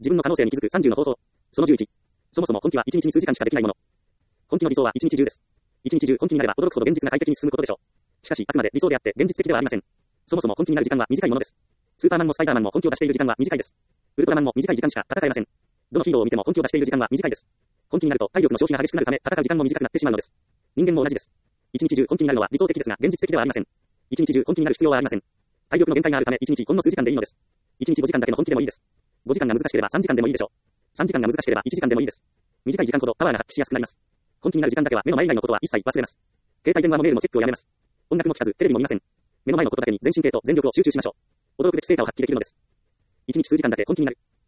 自分の可能性に気づく30の方法。その11。そもそも本気は1日に数時間しかできないもの。本気の理想は1日中です。1日中本気になれば驚くほど現実が快適に進むことでしょう。しかし、あくまで理想であって現実的ではありません。そもそも本気になる時間は短いものです。スーパーマンもスパイダーマンも本気を出している時間は短いです。ウルトラマンも短い時間しか戦えません。どのヒーローを見ても本気を出している時間は短いです。本気になると体力の消費が激しくなるため戦う時間も短くなってしまうのです。人間も同じです。1日中本気になるのは理想的ですが現実的ではありません。1日中本気になる必要はありません。体力の限界があるため1日ほんの数時間でいいのです。1日5時間だけの本気でもいいです。5時間が難しければ3時間でもいいでしょう。3時間が難しければ1時間でもいいです。短い時間ほどパワーが発揮しやすくなります。本気になる時間だけは目の前以外のことは一切忘れます。携帯電話もメールもチェックをやめます。音楽も聴かずテレビも見ません。目の前のことだけに全神経と全力を集中しましょう。驚くべき成果を発揮できるのです。1日数時間だけ本気になる。